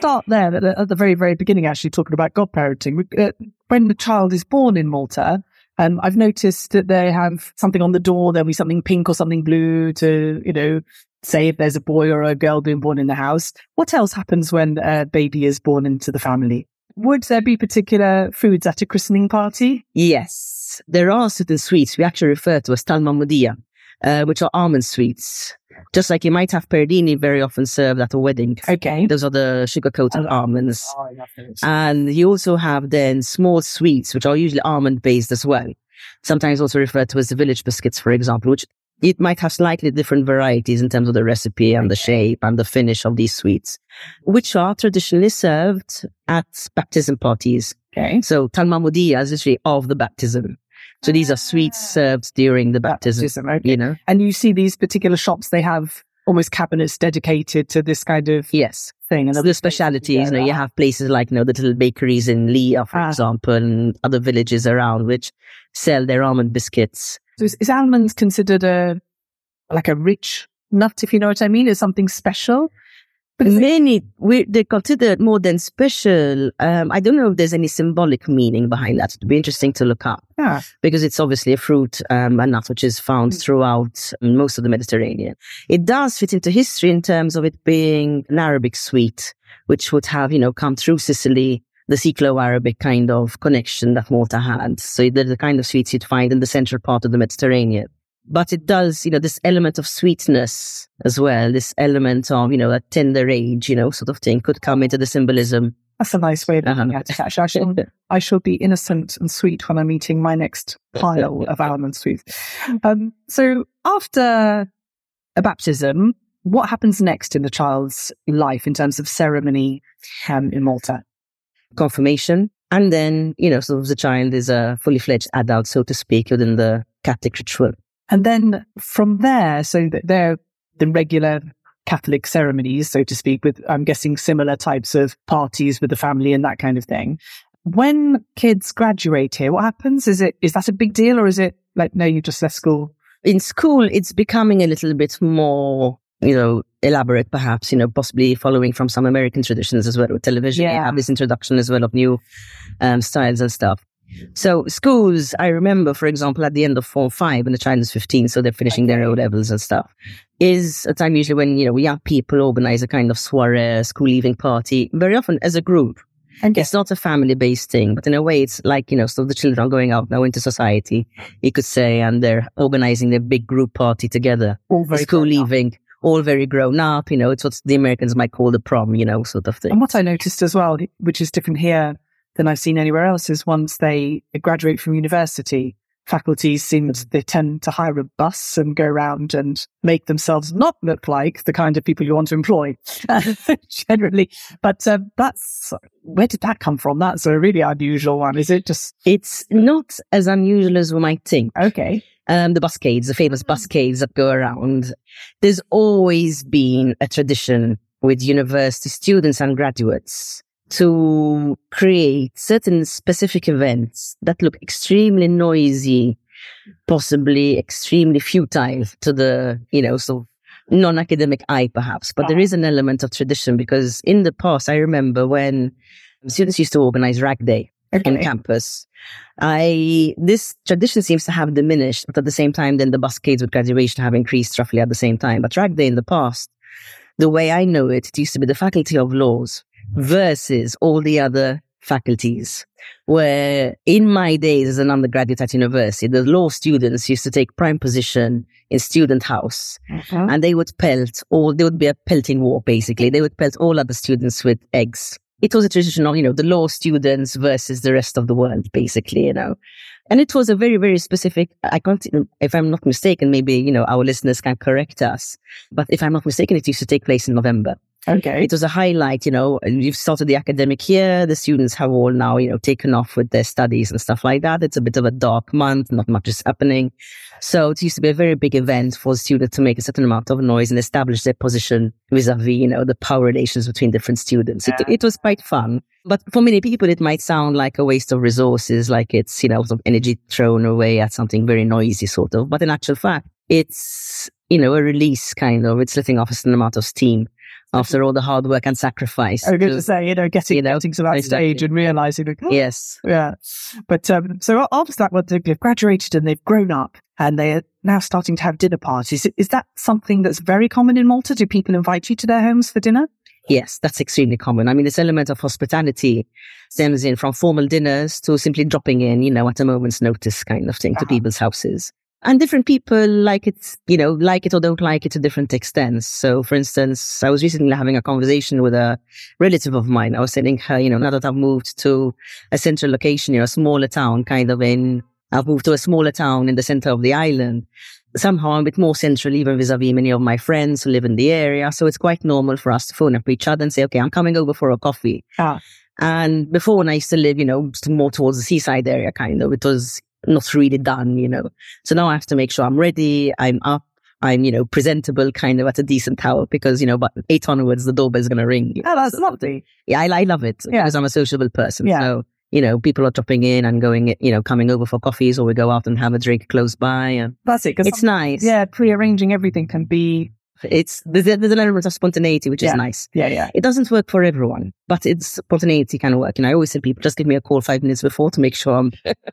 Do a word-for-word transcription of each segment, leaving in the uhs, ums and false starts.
start there at the, at the very, very beginning, actually talking about godparenting. Uh, when the child is born in Malta, um, I've noticed that they have something on the door. There'll be something pink or something blue to, you know, say if there's a boy or a girl being born in the house. What else happens when a baby is born into the family? Would there be particular foods at a christening party? Yes, there are certain sweets we actually refer to as talmamudia, uh, which are almond sweets. Just like you might have perdini very often served at a wedding. Okay. Those are the sugar-coated Oh, almonds. Oh, I love those. And you also have then small sweets, which are usually almond-based as well. Sometimes also referred to as the village biscuits, for example, which it might have slightly different varieties in terms of the recipe and the shape and the finish of these sweets, which are traditionally served at baptism parties. Okay. So talmamudia is literally of the baptism. So these are sweets served during the baptism, Baptism, okay. you know? And you see these particular shops, they have almost cabinets dedicated to this kind of Yes. thing. And So the specialities, you know, you have places like, you know, the little bakeries in Leah, for Ah. example, and other villages around which sell their almond biscuits. So is, is almonds considered a like a rich nut, if you know what I mean? Is something special? Because Many, we, they're considered more than special. Um, I don't know if there's any symbolic meaning behind that. It'd be interesting to look up. Yeah. Because it's obviously a fruit, um, a nut which is found throughout most of the Mediterranean. It does fit into history in terms of it being an Arabic sweet, which would have, you know, come through Sicily, the Cyclo-Arabic kind of connection that Malta had. So they're the kind of sweets you'd find in the central part of the Mediterranean. But it does, you know, this element of sweetness as well, this element of, you know, a tender age, you know, sort of thing could come into the symbolism. That's a nice way of looking Uh-huh. at it, actually. I shall, I shall be innocent and sweet when I'm eating my next pile of almond sweets. Um, so after a baptism, what happens next in the child's life in terms of ceremony um, in Malta? Confirmation. And then, you know, sort of the child is a fully fledged adult, so to speak, within the Catholic ritual. And then from there, so that they're the regular Catholic ceremonies, so to speak, with, I'm guessing, similar types of parties with the family and that kind of thing. When kids graduate here, what happens? Is it, is that a big deal, or is it like, no, you just left school? In school, it's becoming a little bit more, you know, elaborate, perhaps, you know, possibly following from some American traditions as well with television. You Yeah. have this introduction as well of new um, styles and stuff. So schools, I remember, for example, at the end of form five, when the child is fifteen, so they're finishing their O levels and stuff, is a time usually when, you know, young people organize a kind of soiree, school leaving party, very often as a group. And It's not a family-based thing, but in a way, it's like, you know, so the children are going out now into society, you could say, and they're organizing their big group party together. all very School grown up. leaving, all very grown up, you know, it's what the Americans might call the prom, you know, sort of thing. And what I noticed as well, which is different here than I've seen anywhere else, is once they graduate from university, faculties seem to, they tend to hire a bus and go around and make themselves not look like the kind of people you want to employ, generally. But uh, that's, where did that come from? That's a really unusual one. Is it just, It's not as unusual as we might think. okay, Um, the buscades, the famous buscades that go around. There's always been a tradition with university students and graduates to create certain specific events that look extremely noisy, possibly extremely futile to the, you know, sort of non-academic eye, perhaps. But there is an element of tradition, because in the past, I remember when students used to organize Rag Day okay. on campus. I this tradition seems to have diminished, but at the same time, then the buscades with graduation have increased roughly at the same time. But Rag Day in the past, the way I know it, it used to be the Faculty of Laws versus all the other faculties. Where in my days as an undergraduate at university, the law students used to take prime position in student house, Uh-huh. and they would pelt all. There would be a pelting war, basically. They would pelt all other students with eggs. It was a tradition of, you know, the law students versus the rest of the world, basically, you know. And it was a very, very specific, I can't, if I'm not mistaken, maybe, you know, our listeners can correct us. But if I'm not mistaken, it used to take place in November. Okay. It was a highlight, you know, you've started the academic year, the students have all now, you know, taken off with their studies and stuff like that. It's a bit of a dark month, not much is happening. So it used to be a very big event for students to make a certain amount of noise and establish their position vis-a-vis, you know, the power relations between different students. It, it was quite fun. But for many people, it might sound like a waste of resources, like it's, you know, sort of energy thrown away at something very noisy, sort of. But in actual fact, it's, you know, a release kind of, it's letting off a certain amount of steam. after all the hard work and sacrifice. I was going to say, you know, getting, you know, getting to that exactly. stage and realising, like, oh, yes. yeah. But um, so after that, well, they've graduated and they've grown up and they are now starting to have dinner parties. Is that something that's very common in Malta? Do people invite you to their homes for dinner? Yes, that's extremely common. I mean, this element of hospitality stems in from formal dinners to simply dropping in, you know, at a moment's notice kind of thing uh-huh. to people's houses. And different people like it, you know, like it or don't like it to different extents. So, for instance, I was recently having a conversation with a relative of mine. I was telling her, you know, now that I've moved to a central location, you know, a smaller town, kind of in, I've moved to a smaller town in the center of the island. Somehow I'm a bit more central, even vis-a-vis many of my friends who live in the area. So it's quite normal for us to phone up each other and say, okay, I'm coming over for a coffee. Ah. And before, when I used to live, you know, more towards the seaside area, kind of, it was not really done, you know. So now I have to make sure I'm ready, I'm up, I'm, you know, presentable kind of at a decent hour because, you know, but eight onwards, the doorbell's going to ring. Oh, that's lovely. Yeah, I, I love it yeah. because I'm a sociable person. Yeah. So, you know, people are dropping in and going, you know, coming over for coffees or we go out and have a drink close by. And that's it. It's nice. Yeah, prearranging everything can be... It's there's, there's an element of spontaneity, which yeah. is nice. Yeah, yeah. It doesn't work for everyone, but it's spontaneity can work. And I always tell people, just give me a call five minutes before to make sure I'm...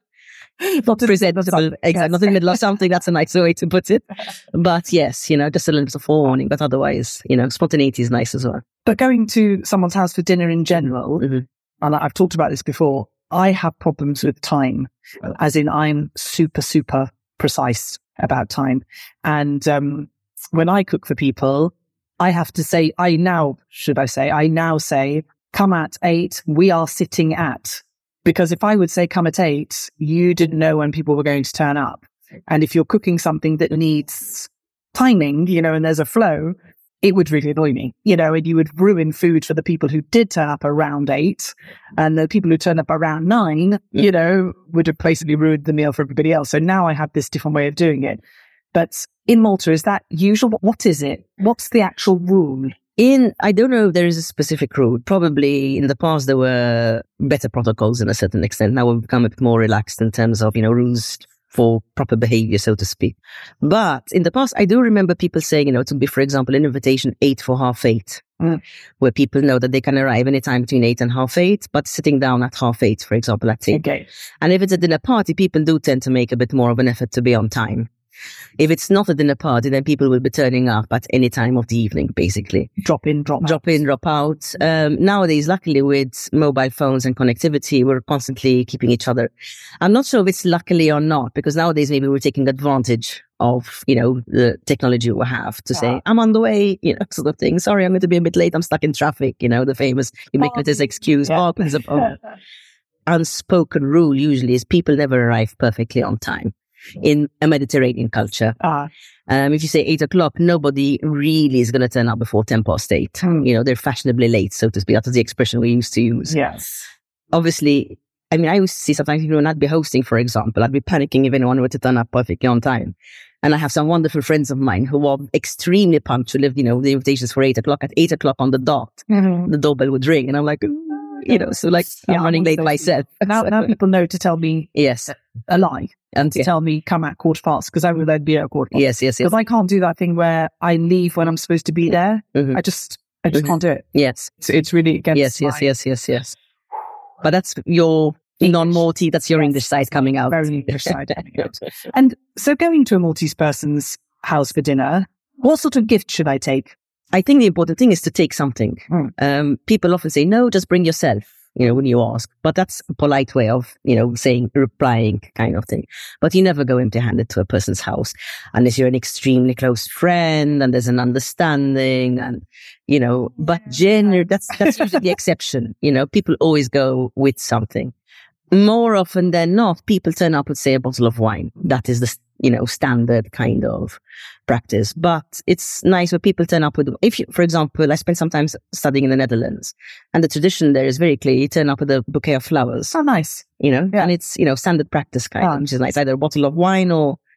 not presentable, exactly, yes. Not in the middle of something. That's a nice way to put it. But yes, you know, just a little bit of forewarning. But otherwise, you know, spontaneity is nice as well. But going to someone's house for dinner in general, mm-hmm. and I've talked about this before, I have problems with time, as in I'm super, super precise about time. And um, when I cook for people, I have to say, I now, should I say, I now say, come at eight, we are sitting at. Because if I would say come at eight, you didn't know when people were going to turn up. And if you're cooking something that needs timing, you know, and there's a flow, it would really annoy me, you know, and you would ruin food for the people who did turn up around eight. And the people who turned up around nine, you know, would have basically ruined the meal for everybody else. So now I have this different way of doing it. But in Malta, is that usual? What is it? What's the actual rule? In, I don't know if there is a specific rule. Probably in the past there were better protocols in a certain extent. Now we've become a bit more relaxed in terms of, you know, rules for proper behavior, so to speak. But in the past, I do remember people saying, you know, to be, for example, an invitation eight for half eight, mm. where people know that they can arrive anytime between eight and half eight, but sitting down at half eight, for example, at eight. Okay. And if it's a dinner party, people do tend to make a bit more of an effort to be on time. If it's not a dinner party, then people will be turning up at any time of the evening, basically. Drop in, drop out. Drop in, drop out. Um, nowadays, luckily, with mobile phones and connectivity, we're constantly keeping each other. I'm not sure if it's luckily or not, because nowadays maybe we're taking advantage of, you know, the technology we have to yeah. say, I'm on the way, you know, sort of thing. Sorry, I'm going to be a bit late. I'm stuck in traffic, you know, the famous ubiquitous excuse. Yeah. Oh, unspoken rule usually is people never arrive perfectly on time. In a Mediterranean culture. Uh, um, if you say eight o'clock, nobody really is going to turn up before ten past eight. Hmm. You know, they're fashionably late, so to speak. That was the expression we used to use. Yes. Obviously, I mean, I used to see sometimes people when I'd be hosting, for example, I'd be panicking if anyone were to turn up perfectly on time. And I have some wonderful friends of mine who are extremely punctual. If, you know, the invitations for eight o'clock, at eight o'clock on the dot, mm-hmm. the doorbell would ring. And I'm like, you know, so like yeah, I'm running late myself. Now, now people know to tell me yes. a lie and to yeah. tell me come at quarter past because I will then be at quarter past. Yes, yes, yes. Because I can't do that thing where I leave when I'm supposed to be there. Mm-hmm. I just, I just mm-hmm. can't do it. Yes, it's, it's really against yes, yes, my... yes, yes, yes. But that's your non-Maltese. That's your yes. English side coming out. Very English side coming out. And so, going to a Maltese person's house for dinner, what sort of gift should I take? I think the important thing is to take something. Mm. Um, people often say, no, just bring yourself, you know, when you ask. But that's a polite way of, you know, saying, replying kind of thing. But you never go empty-handed to a person's house unless you're an extremely close friend and there's an understanding and, you know, but generally, that's, that's usually the exception. You know, people always go with something. More often than not, people turn up with, say, a bottle of wine. That is the, you know, standard kind of practice. But it's nice when people turn up with, if you, for example, I spent some time studying in the Netherlands and the tradition there is very clear. You turn up with a bouquet of flowers. Oh, nice. You know, yeah. and it's, you know, standard practice kind oh. of, which is nice. Either a bottle of wine or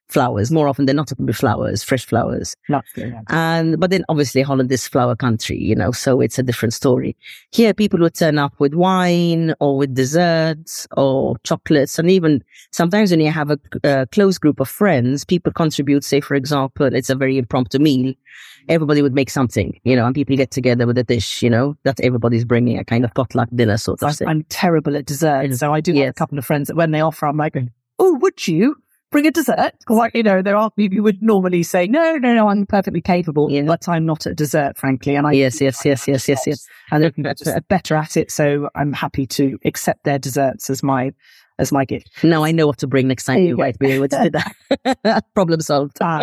flowers. More often than not, it will be flowers, fresh flowers. Lovely, yeah. And, but then obviously Holland is flower country, you know, so it's a different story. Here, people would turn up with wine or with desserts or chocolates. And even sometimes when you have a, a close group of friends, people contribute, say, for example, it's a very impromptu meal. Everybody would make something, you know, and people get together with a dish, you know, that everybody's bringing, a kind of potluck dinner sort of I'm, thing. I'm terrible at dessert. So I do Yes. have a couple of friends that when they offer, I'm like, oh, would you bring a dessert? Because, like, you know, there are people who would normally say, no, no, no, I'm perfectly capable, Yeah. but I'm not at dessert, frankly. And I Yes, yes, yes, yes, yes, yes. and they're just better at it. So I'm happy to accept their desserts as my as my gift. Now I know what to bring next time There you you go. might be able to do that. Problem solved. Ah,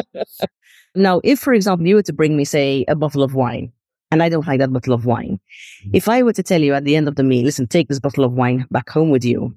Now, if, for example, you were to bring me, say, a bottle of wine, and I don't like that bottle of wine, if I were to tell you at the end of the meal, listen, take this bottle of wine back home with you,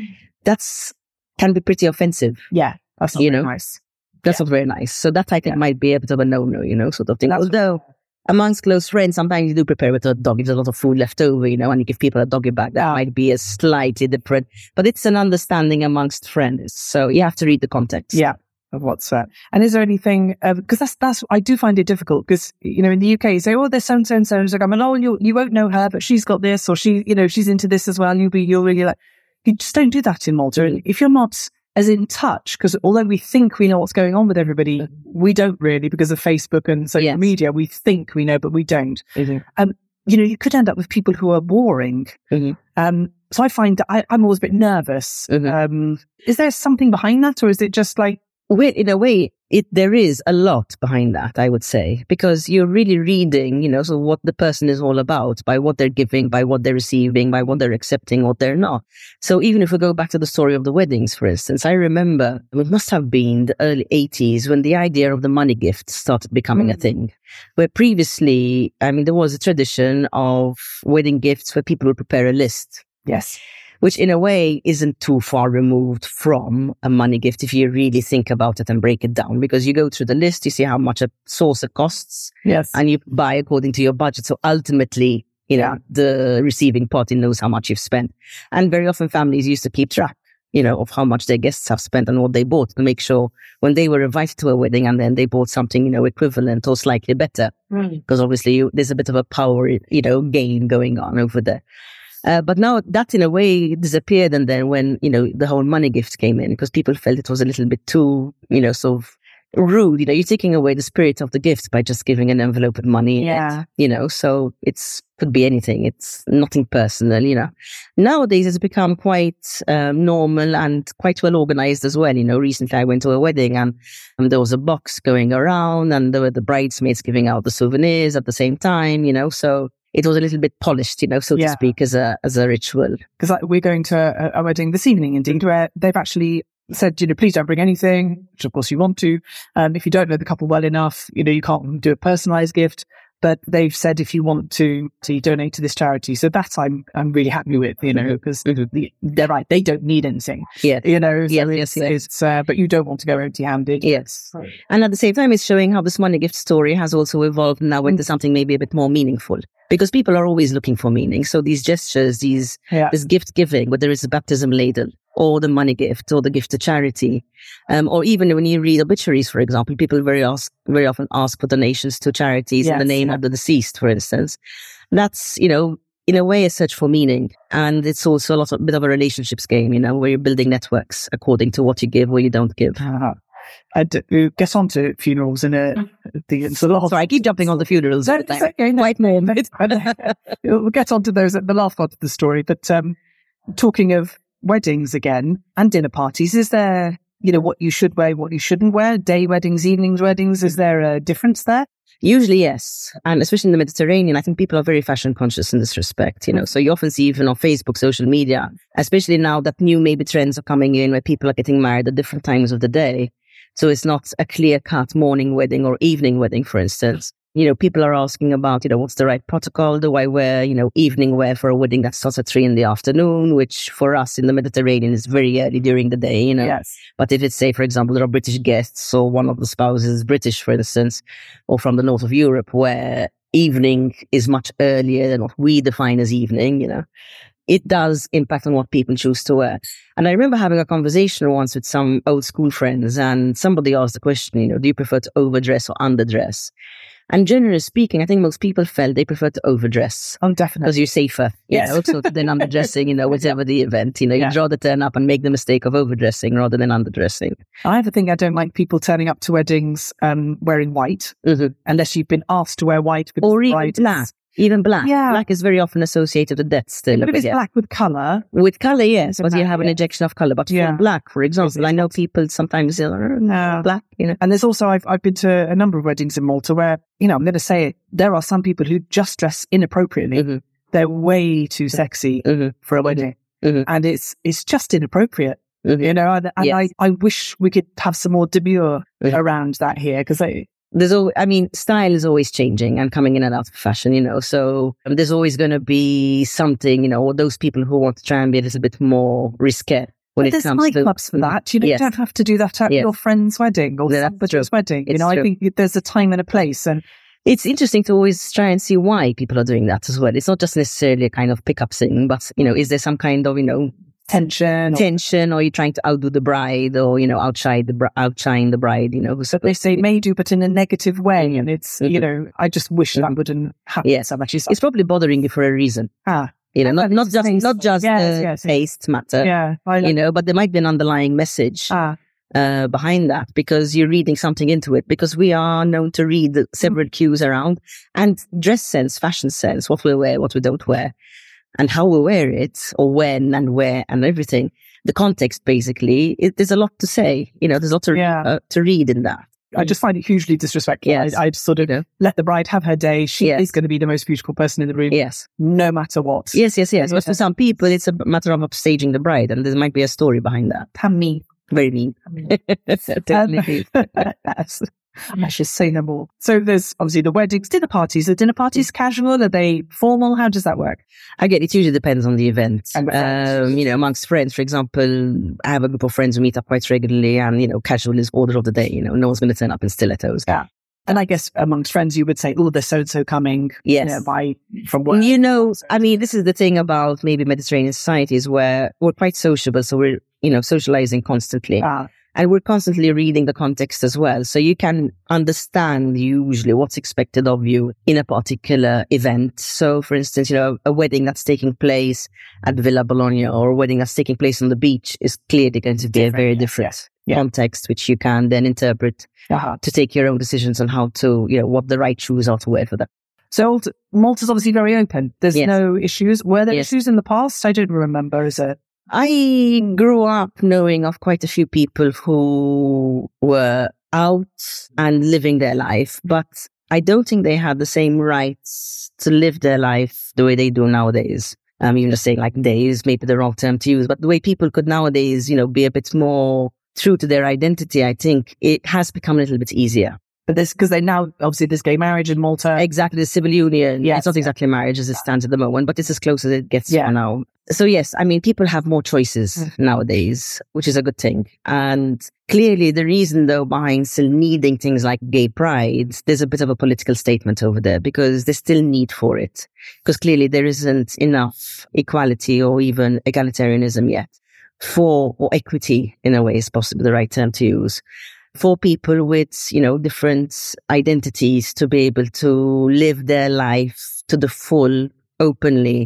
that's can be pretty offensive. yeah, that's not You very know, nice. That's not very nice. So that I think Yeah. might be a bit of a no-no, you know, sort of thing. That's- Although amongst close friends, sometimes you do prepare with a dog. If there's a lot of food left over, you know, and you give people a doggy bag, that Ah. might be a slightly different. But it's an understanding amongst friends. So you have to read the context. Yeah, of what's that. And is there anything, because that's, that's, I do find it difficult because, you know, in the U K, you say, oh, there's so and so and so. And it's like, I'm like, oh, you, you won't know her, but she's got this, or she, you know, she's into this as well. You'll be, you're really like, you just don't do that in Malta. And if you're not as in touch, because although we think we know what's going on with everybody, we don't really because of Facebook and social Yes. media. We think we know, but we don't. Mhm. Um, you know, you could end up with people who are boring. Mhm. Um, so I find that I, I'm always a bit nervous. Mhm. Um, is there something behind that, or is it just like, Well, in a way, it there is a lot behind that, I would say, because you're really reading, you know, so what the person is all about by what they're giving, by what they're receiving, by what they're accepting, what they're not. So even if we go back to the story of the weddings, for instance, I remember it must have been the early eighties when the idea of the money gift started becoming a Mm. thing, where previously, I mean, there was a tradition of wedding gifts where people would prepare a list, yes, which in a way isn't too far removed from a money gift if you really think about it and break it down, because you go through the list, you see how much a saucer costs, yes, and you buy according to your budget. So ultimately, you know, Yeah. the receiving party knows how much you've spent. And very often families used to keep track, you know, of how much their guests have spent and what they bought to make sure when they were invited to a wedding and then they bought something, you know, equivalent or slightly better, because obviously you, there's a bit of a power, you know, game going on over there. Uh, but now that in a way disappeared. And then when, you know, the whole money gift came in, because people felt it was a little bit too, you know, sort of rude. You know, you're taking away the spirit of the gift by just giving an envelope with money in Yeah. it, you know, so it's could be anything. It's nothing personal, you know. Nowadays it's become quite um, normal and quite well organized as well. You know, recently I went to a wedding and um, there was a box going around and there were the bridesmaids giving out the souvenirs at the same time, you know, so it was a little bit polished, you know, so Yeah. to speak, as a as a ritual. because like, we're going to a, a wedding this evening, indeed, where they've actually said, you know, please don't bring anything, which of course you want to. Um, if you don't know the couple well enough, you know, you can't do a personalized gift. But they've said if you want to, to donate to this charity. So that I'm I'm really happy with, you know, because Mhm. they're right. They don't need anything, Yeah. you know. So Yes, it's, yes, yes. it's uh, but you don't want to go empty-handed. Yes. And at the same time, it's showing how this money gift story has also evolved now into something maybe a bit more meaningful, because people are always looking for meaning. So these gestures, these Yeah. this gift giving, whether it's a baptism ladle or the money gift or the gift to charity, um, or even when you read obituaries, for example, people very ask very often ask for donations to charities in the Yes, name yeah. of the deceased, for instance. That's, you know, in a way a search for meaning, and it's also a lot of bit of a relationships game, you know, where you're building networks according to what you give or you don't give. Uh-huh. And uh, get on to funerals in a the it's a lot. Sorry, I keep jumping on the funerals. No, all the it's time. okay. No, Quite name. it's fine. We'll get on to those at the last part of the story. But um, talking of weddings again and dinner parties, is there, you know, what you should wear, what you shouldn't wear? Day weddings, evenings weddings, is there a difference there? Usually, yes. And especially in the Mediterranean, I think people are very fashion conscious in this respect, you know. So you often see even on Facebook, social media, especially now that new maybe trends are coming in where people are getting married at different times of the day. So it's not a clear cut morning wedding or evening wedding, for instance. You know, people are asking about, you know, what's the right protocol? Do I wear, you know, evening wear for a wedding that starts at three in the afternoon, which for us in the Mediterranean is very early during the day, you know. Yes. But if it's, say, for example, there are British guests or one of the spouses is British, for instance, or from the north of Europe, where evening is much earlier than what we define as evening, you know, it does impact on what people choose to wear. And I remember having a conversation once with some old school friends, and somebody asked the question, you know, do you prefer to overdress or underdress? And generally speaking, I think most people felt they prefer to overdress. Oh, definitely. Because you're safer, you Yes. know, so than underdressing, you know, whatever the event, you know, Yeah. you'd rather turn up and make the mistake of overdressing rather than underdressing. I have a thing, I don't like people turning up to weddings um, wearing white, Mm-hmm. unless you've been asked to wear white. because Or the even bride is- black. Even black. Yeah. Black is very often associated with death still. But if it's yeah. black with colour, With color, yes, but you Black, have an yeah. injection of color. But Yeah. for black, for example, it's I know people sometimes say, "Oh, No. black," you know. and there's also, I've, I've been to a number of weddings in Malta where, you know, I'm going to say it, there are some people who just dress inappropriately. Mm-hmm. They're way too sexy Mm-hmm. for a wedding. Mhm. And it's it's just inappropriate, Mm-hmm. you know, and, and Yes. I, I wish we could have some more demure Mhm. around that here, because I, There's al- I mean, style is always changing and coming in and out of fashion, you know. So um, there's always going to be something, you know, or those people who want to try and be a little bit more risque when but it there's comes to nightclubs for that. You know, Yes. you don't have to do that at Yes. your friend's wedding or No, that's somebody's wedding. You It's know, I true. think there's a time and a place, and It's interesting to always try and see why people are doing that as well. It's not just necessarily a kind of pickup thing, but, you know, is there some kind of, you know, tension. Or, tension, or you're trying to outdo the bride, or, you know, outshine the, bri- outshine the bride, you know. who's but they say may do, but in a negative way. And it's, you Mhm. know, I just wish that Mhm. wouldn't happen Yes. so much. It's, It's probably bothering you for a reason, ah, you know, I not, find not it's just, taste. not just Yes, the yes, yes. taste matter, yeah. I you like, know, but there might be an underlying message ah, uh, behind that, because you're reading something into it, because we are known to read the several cues around, and dress sense, fashion sense, what we wear, what we don't wear, and how we wear it, or when and where and everything. The context, basically, it, there's a lot to say, you know, there's a lot to, Yeah. uh, to read in that. I just find it hugely disrespectful. Yes. I, I'd sort of You know? let the bride have her day. She Yes. is going to be the most beautiful person in the room, Yes. no matter what. Yes, yes, yes. But for Yeah. some people, it's a matter of upstaging the bride, and there might be a story behind that. How mean. Very mean. Definitely. Yes. I should say no more. So there's obviously the weddings, dinner parties. Are dinner parties casual? Are they formal? How does that work? Again, it usually depends on the event. And the friends. Um, you know, amongst friends, for example, I have a group of friends who meet up quite regularly, and, you know, casual is order of the day. You know, no one's going to turn up in stilettos. Yeah. And I guess amongst friends, you would say, oh, there's so-and-so coming. Yes. You know, by, from work. You know, I mean, this is the thing about maybe Mediterranean societies, where we're quite sociable. So we're, you know, socializing constantly. Ah, And we're constantly reading the context as well. So you can understand usually what's expected of you in a particular event. So, for instance, you know, a wedding that's taking place at Villa Bologna, or a wedding that's taking place on the beach, is clearly going to be Different, a very yes, different yes. Yeah. context, which you can then interpret uh-huh. to take your own decisions on how to, you know, what the right shoes are to wear for that. So Malta- Malta's obviously very open. There's Yes. no issues. Were there Yes. issues in the past? I don't remember as a... I grew up knowing of quite a few people who were out and living their life, but I don't think they had the same rights to live their life the way they do nowadays. I'm even just saying like days, maybe the wrong term to use, but the way people could nowadays, you know, be a bit more true to their identity, I think it has become a little bit easier. But this, because they now, obviously, there's gay marriage in Malta. Exactly, the civil union. Yes. It's not exactly marriage as it stands at the moment, but it's as close as it gets Yeah. for now. So yes, I mean, people have more choices Mm. nowadays, which is a good thing. And clearly the reason though behind still needing things like gay pride, there's a bit of a political statement over there, because there's still need for it. Because clearly there isn't enough equality or even egalitarianism yet for, or equity in a way is possibly the right term to use, for people with, you know, different identities to be able to live their life to the full, openly,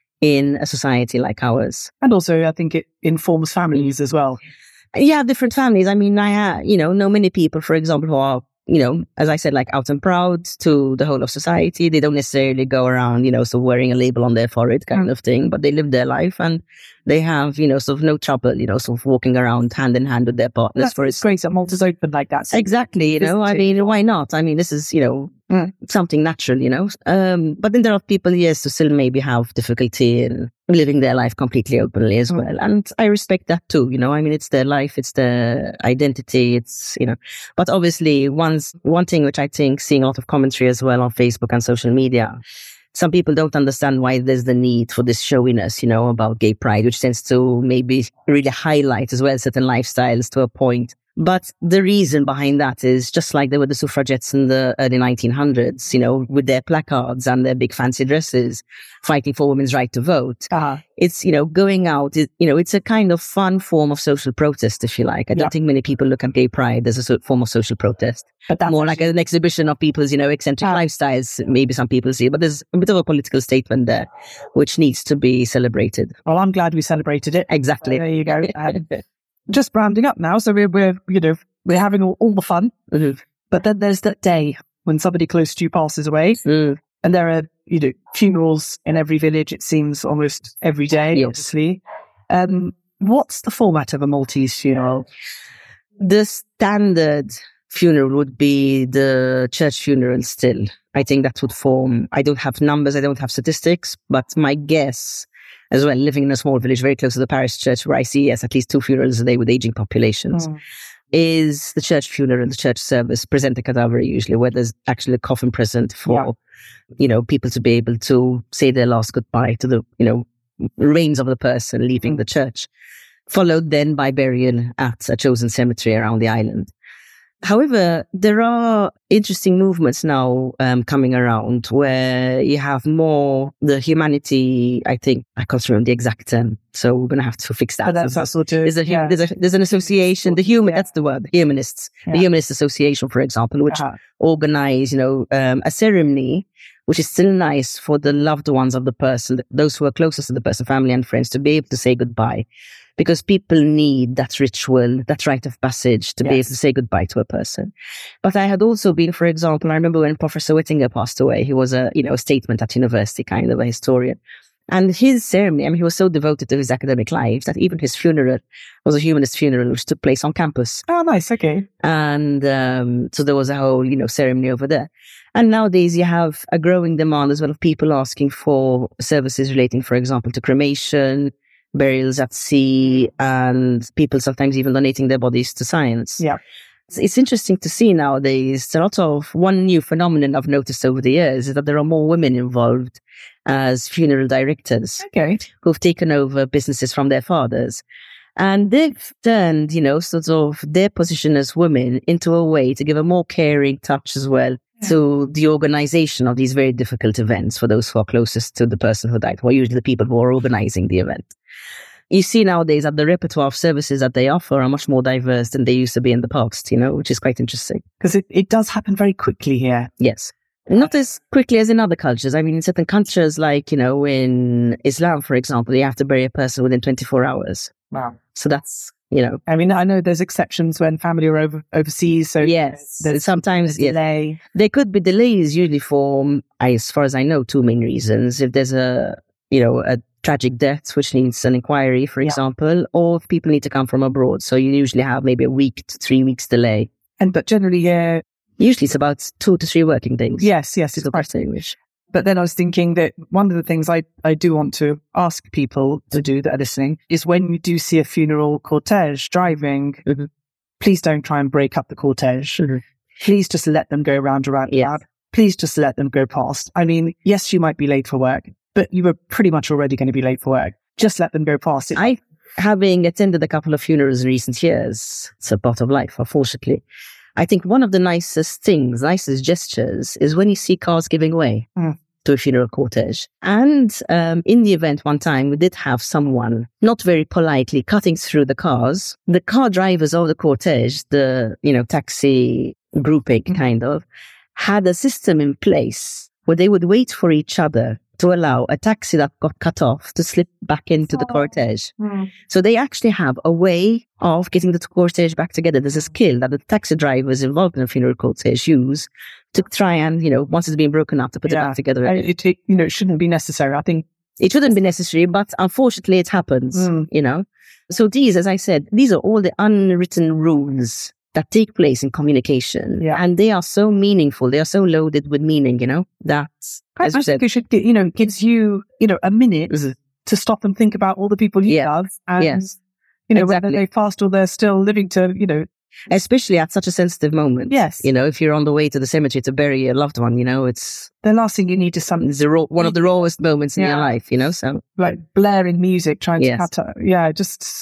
in a society like ours. And also, I think it informs families as well. You have different families. I mean, I have, you know, know many people, for example, who are, you know, as I said, like out and proud to the whole of society. They don't necessarily go around, you know, so wearing a label on their forehead kind Mm. of thing, but they live their life and they have, you know, sort of no trouble, you know, sort of walking around hand in hand with their partners. That's for it's great that Malta's open like that. So Exactly, you know, I Isn't it? mean, why not? I mean, this is, you know, Mm. something natural, you know. Um, but then there are people, yes, who still maybe have difficulty in living their life completely openly as Mm. well. And I respect that too, you know. I mean, it's their life, it's their identity, it's, you know. But obviously, one's, one thing which I think, seeing a lot of commentary as well on Facebook and social media, some people don't understand why there's the need for this showiness, you know, about gay pride, which tends to maybe really highlight as well certain lifestyles to a point But the reason behind that is just like there were the suffragettes in the early nineteen hundreds, you know, with their placards and their big fancy dresses, fighting for women's right to vote. Uh-huh. It's, you know, going out, it, you know, it's a kind of fun form of social protest, if you like. I don't Yeah. think many people look at gay pride as a sort of form of social protest. But that's More like an exhibition of people's, you know, eccentric Ah. lifestyles, maybe some people see. But there's a bit of a political statement there, which needs to be celebrated. well, I'm glad we celebrated it. Exactly. There you go. Um, just rounding up now. So we're, we're you know, we're having all, all the fun. Mhm. But then there's that day when somebody close to you passes away. Mm. And there are, you know, funerals in every village, it seems, almost every day, Yes. obviously. Um, what's the format of a Maltese funeral? The standard funeral would be the church funeral still. I think that would form, I don't have numbers, I don't have statistics, but my guess as well, living in a small village very close to the parish church where I see yes, at least two funerals a day with aging populations, Mm. is the church funeral, the church service, present a cadaver usually, where there's actually a coffin present for, Yeah. you know, people to be able to say their last goodbye to the, you know, remains of the person leaving Mm. the church, followed then by burial at a chosen cemetery around the island. However, there are interesting movements now um, coming around where you have more the humanity, I think, I can't remember the exact term, so we're going to have to fix that. But that's that sort of, There's, a, hu- yeah. there's, a, there's an association, the human, Yeah. that's the word, the humanists, Yeah. the Humanist Association, for example, which Uh-huh. organize, you know, um, a ceremony, which is still nice for the loved ones of the person, those who are closest to the person, family and friends, to be able to say goodbye. Because people need that ritual, that rite of passage to be able Yes. to say goodbye to a person. But I had also been, for example, I remember when Professor Whittinger passed away, he was a, you know, a statement at university, kind of a historian. And his ceremony, I mean, he was so devoted to his academic life that even his funeral was a humanist funeral, which took place on campus. Oh, nice. Okay. And um, so there was a whole, you know, ceremony over there. And nowadays you have a growing demand as well of people asking for services relating, for example, to cremation, burials at sea, and people sometimes even donating their bodies to science. Yeah. It's, it's interesting to see nowadays. A lot of one new phenomenon I've noticed over the years is that there are more women involved as funeral directors Okay. who've taken over businesses from their fathers. And they've turned, you know, sort of their position as women into a way to give a more caring touch as well Yeah. to the organization of these very difficult events for those who are closest to the person who died, who are usually the people who are organizing the event. You see nowadays that the repertoire of services that they offer are much more diverse than they used to be in the past, you know, which is quite interesting. Because it, it does happen very quickly here. Yes. Not as quickly as in other cultures. I mean, in certain cultures, like, you know, in Islam, for example, you have to bury a person within twenty-four hours. Wow. So that's, you know, I mean, I know there's exceptions when family are over, overseas. So yes, there's sometimes, a yes. delay. There could be delays usually for, as far as I know, two main reasons. If there's a, you know, a tragic death, which needs an inquiry, for Yeah. example, or if people need to come from abroad. So you usually have maybe a week to three weeks delay. And but generally, yeah, Usually it's about two to three working days. yes, yes, to it's the quite. person in which. But then I was thinking that one of the things I, I do want to ask people to do that are listening is when you do see a funeral cortege driving, Mhm. please don't try and break up the cortege. Mhm. Please just let them go round and round. and Yes. round. Please just let them go past. I mean, yes, you might be late for work, but you were pretty much already going to be late for work. Just let them go past. It, I, having attended a couple of funerals in recent years, it's a part of life, unfortunately. I think one of the nicest things, nicest gestures is when you see cars giving way Mm. to a funeral cortege. And um, in the event one time, we did have someone not very politely cutting through the cars. The car drivers of the cortege, the, you know, taxi grouping Mm. kind of, had a system in place where they would wait for each other to allow a taxi that got cut off to slip back into the Oh. cortege. Mm. So they actually have a way of getting the cortege back together. There's a skill that the taxi drivers involved in a funeral cortege use to try and, you know, once it's been broken up, to put it Yeah. back together. I- it, it, you know, it shouldn't be necessary. I think. It shouldn't be necessary, but unfortunately it happens, Mm. you know. So these, as I said, these are all the unwritten rules that take place in communication. Yeah. And they are so meaningful. They are so loaded with meaning, you know, that, I, as I you think said, it should, get, you know, gives you, you know, a minute Mhm. to stop and think about all the people you Yeah. love, and Yes. you know Exactly. whether they fast or they're still living to, you know, especially at such a sensitive moment. Yes. You know, if you're on the way to the cemetery to bury a loved one, you know, it's, the last thing you need is some it's the raw, one of the rawest moments in Yeah. your life, you know, so. like blaring music trying Yes. to cut. Out. Yeah, just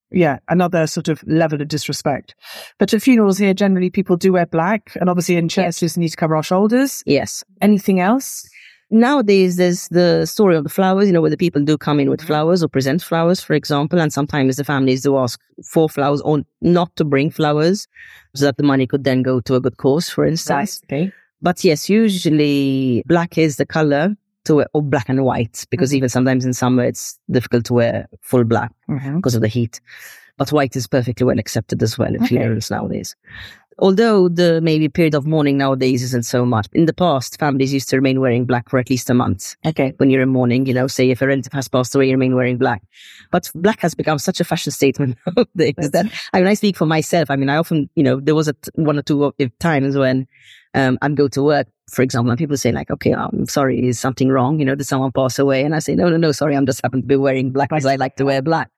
Yeah, another sort of level of disrespect. But at funerals here, generally people do wear black, and obviously in churches yes. we need to cover our shoulders. Yes. Anything else? Nowadays, there's the story of the flowers, you know, where the people do come in with flowers or present flowers, for example, and sometimes the families do ask for flowers or not to bring flowers so that the money could then go to a good cause, for instance. Right. Okay. But yes, usually black is the color to wear, or black and white, because mm-hmm. even sometimes in summer it's difficult to wear full black mm-hmm. because of the heat. But white is perfectly well accepted as well in okay. funerals nowadays. Although the maybe period of mourning nowadays isn't so much. In the past, families used to remain wearing black for at least a month. Okay. When you're in mourning, you know, say if a relative has passed away, you remain wearing black. But black has become such a fashion statement nowadays that, I mean, I speak for myself. I mean, I often, you know, there was a t- one or two times when um, I'd go to work, for example, and people say like, okay, I'm sorry, is something wrong? You know, did someone pass away? And I say, no, no, no, sorry, I'm just happen to be wearing black because I like to wear black.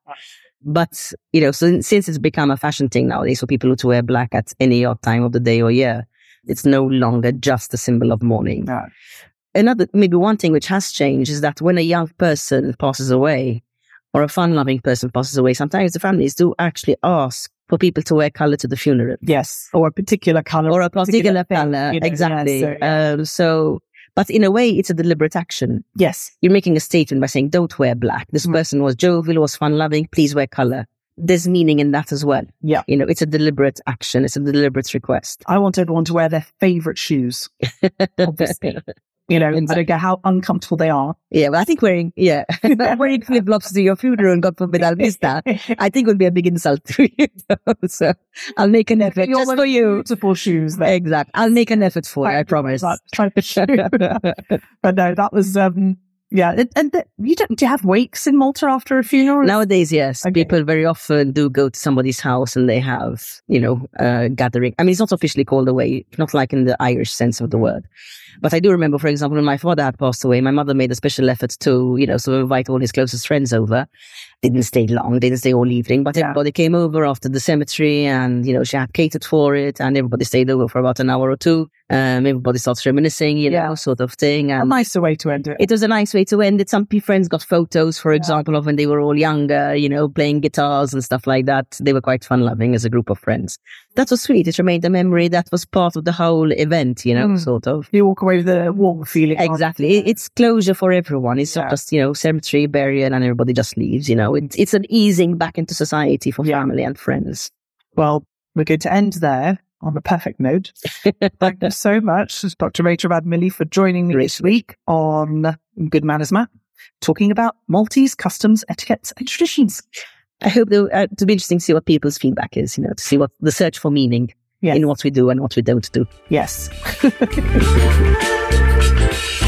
But, you know, so since it's become a fashion thing nowadays for people to wear black at any odd time of the day or year, it's no longer just a symbol of mourning. No. Another, maybe one thing which has changed is that when a young person passes away or a fun-loving person passes away, sometimes the families do actually ask for people to wear colour to the funeral. Yes, or a particular colour. Or a particular, particular colour, you know, exactly. Yeah, so, yeah. Um, so... But in a way, it's a deliberate action. Yes. You're making a statement by saying, don't wear black. This mm. person was jovial, was fun-loving. Please wear color. There's meaning in that as well. Yeah. You know, it's a deliberate action. It's a deliberate request. I want everyone to wear their favorite shoes, obviously. You know, exactly. I don't care how uncomfortable they are. Yeah, but I think wearing, yeah, wearing flip-flops to your funeral, God forbid I'll miss that, I think would be a big insult to you. So I'll make an effort just for you. Beautiful shoes. Then. Exactly. I'll make an effort for you, I promise. Try to show. But no, that was, um, yeah. And, and the, you don't, do you have wakes in Malta after a funeral? Nowadays, yes. Okay. People very often do go to somebody's house and they have, you know, a gathering. I mean, it's not officially called a wake, not like in the Irish sense of the word. But I do remember, for example, when my father had passed away, my mother made a special effort to, you know, sort of invite all his closest friends over. Didn't stay long, didn't stay all evening, but yeah. everybody came over after the cemetery and, you know, she had catered for it and everybody stayed over for about an hour or two. Um, everybody starts reminiscing, you yeah. know, sort of thing. And a nicer way to end it. It was a nice way to end it. Some friends got photos, for yeah. example, of when they were all younger, you know, playing guitars and stuff like that. They were quite fun-loving as a group of friends. That was sweet. It remained a memory that was part of the whole event, you know, mm. sort of. You walk away with a warm feeling. Exactly. It's closure for everyone. It's yeah. not just, you know, cemetery, burial, and everybody just leaves, you know. It's, it's an easing back into society for yeah. family and friends. Well, we're going to end there on a perfect note. Thank you so much, Doctor Rachel Radmilly, for joining me Great. this week on Good Manners Map, talking about Maltese customs, etiquettes, and traditions. I hope that, uh, to be interesting to see what people's feedback is, you know, to see what the search for meaning yes. in what we do and what we don't do. Yes.